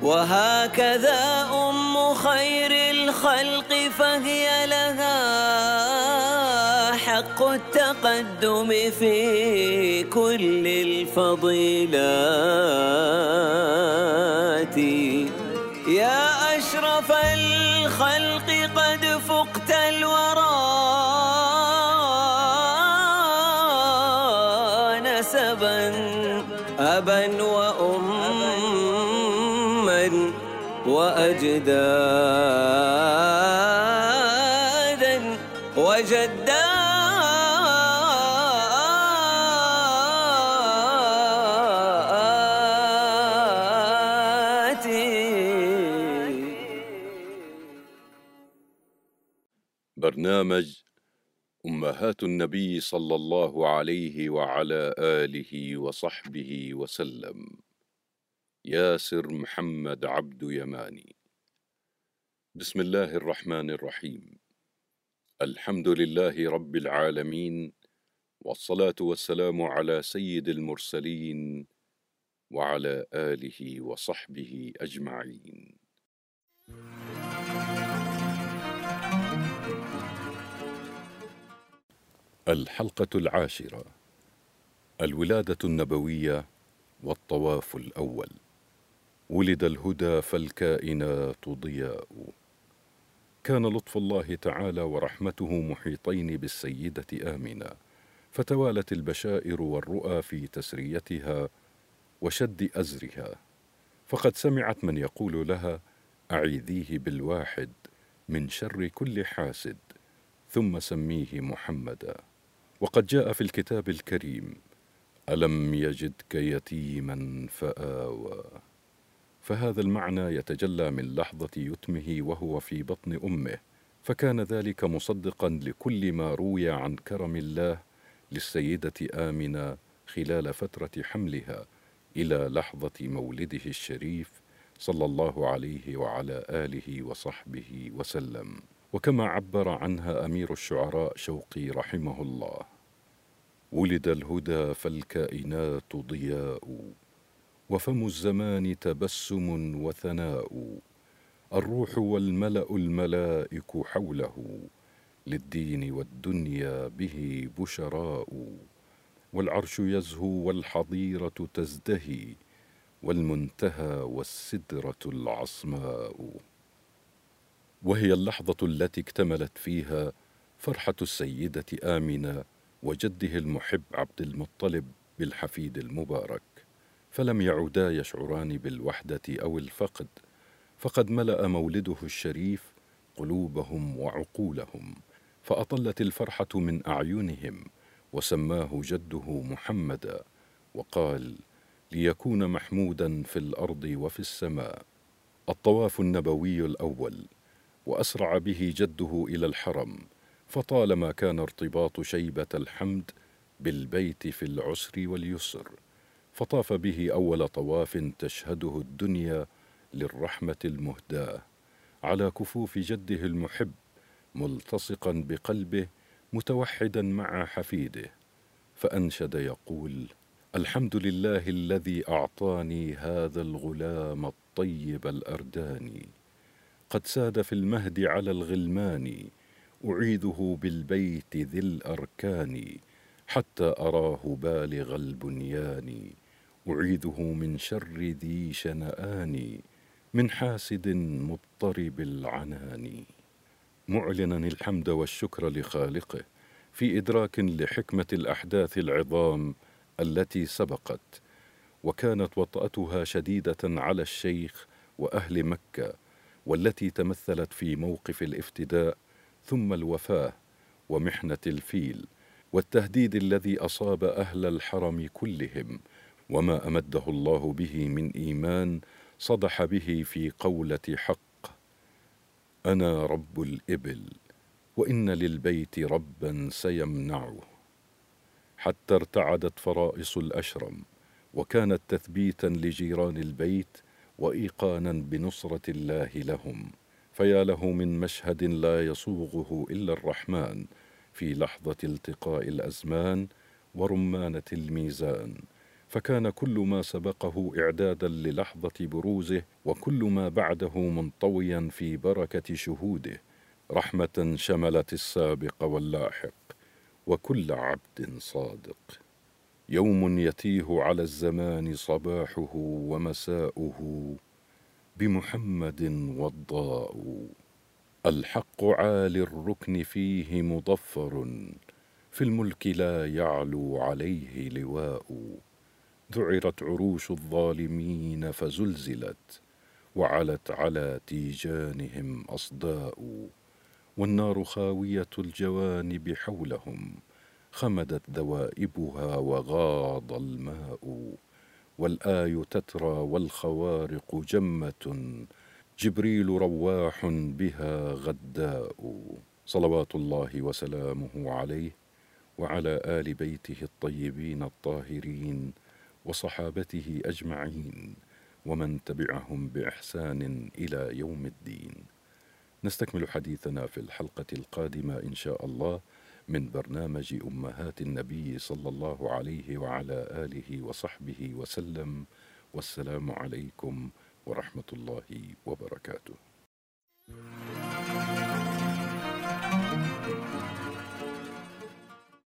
وهكذا أم خير الخلق فهي لها حق التقدم في كل الفضيلات. يا أشرف الخلق قد فقت الورى نسبا أبا وأما وأجدادا وجدات. برنامج أمهات النبي صلى الله عليه وعلى آله وصحبه وسلم. ياسر محمد عبد يماني. بسم الله الرحمن الرحيم. الحمد لله رب العالمين، والصلاة والسلام على سيد المرسلين وعلى آله وصحبه أجمعين. الحلقة 10: الولادة النبوية والطواف الأول. ولد الهدى فالكائنات ضياء. كان لطف الله تعالى ورحمته محيطين بالسيدة آمنة، فتوالت البشائر والرؤى في تسريتها وشد أزرها، فقد سمعت من يقول لها: أعيذيه بالواحد من شر كل حاسد، ثم سميه محمدا. وقد جاء في الكتاب الكريم: ألم يجدك يتيما فآوى. فهذا المعنى يتجلى من لحظة يتمه وهو في بطن أمه، فكان ذلك مصدقا لكل ما روي عن كرم الله للسيدة آمنة خلال فترة حملها إلى لحظة مولده الشريف صلى الله عليه وعلى آله وصحبه وسلم. وكما عبر عنها أمير الشعراء شوقي رحمه الله: ولد الهدى فالكائنات ضياء، وفم الزمان تبسم وثناء، الروح والملأ الملائك حوله، للدين والدنيا به بشراء، والعرش يزهو والحظيرة تزدهي، والمنتهى والسدرة العصماء. وهي اللحظة التي اكتملت فيها فرحة السيدة آمنة وجده المحب عبد المطلب بالحفيد المبارك، فلم يعودا يشعران بالوحدة أو الفقد، فقد ملأ مولده الشريف قلوبهم وعقولهم، فأطلت الفرحة من أعينهم، وسماه جده محمدا، وقال: ليكون محمودا في الأرض وفي السماء. الطواف النبوي الأول. وأسرع به جده إلى الحرم، فطالما كان ارتباط شيبة الحمد بالبيت في العسر واليسر، فطاف به أول طواف تشهده الدنيا للرحمة المهداة على كفوف جده المحب، ملتصقا بقلبه متوحدا مع حفيده، فأنشد يقول: الحمد لله الذي أعطاني هذا الغلام الطيب الأرداني، قد ساد في المهد على الغلمان، أعيذه بالبيت ذي الأركان، حتى أراه بالغ البنيان، أعيذه من شر ذي شنآن، من حاسد مضطرب العنان. معلنا الحمد والشكر لخالقه في إدراك لحكمة الأحداث العظام التي سبقت، وكانت وطأتها شديدة على الشيخ وأهل مكة، والتي تمثلت في موقف الافتداء ثم الوفاة ومحنة الفيل والتهديد الذي أصاب أهل الحرم كلهم، وما أمده الله به من إيمان صدح به في قولة حق: أنا رب الإبل وإن للبيت ربا سيمنعه، حتى ارتعدت فرائص الأشرم، وكانت تثبيتا لجيران البيت وإيقانا بنصرة الله لهم. فيا له من مشهد لا يصوغه إلا الرحمن في لحظة التقاء الأزمان ورمانة الميزان، فكان كل ما سبقه إعدادا للحظة بروزه، وكل ما بعده منطويا في بركة شهوده، رحمة شملت السابق واللاحق وكل عبد صادق. يوم يتيه على الزمان صباحه ومساؤه، بمحمد وضاء. الحق عالي الركن فيه مضفر، في الملك لا يعلو عليه لواء. ذعرت عروش الظالمين فزلزلت، وعلت على تيجانهم أصداء. والنار خاوية الجوانب حولهم، خمدت ذوائبها وغاض الماء. والآي تترى والخوارق جمة، جبريل رواح بها غداء. صلوات الله وسلامه عليه وعلى آل بيته الطيبين الطاهرين وصحابته أجمعين ومن تبعهم بإحسان إلى يوم الدين. نستكمل حديثنا في الحلقة القادمة إن شاء الله من برنامج أمهات النبي صلى الله عليه وعلى آله وصحبه وسلم. والسلام عليكم ورحمة الله وبركاته.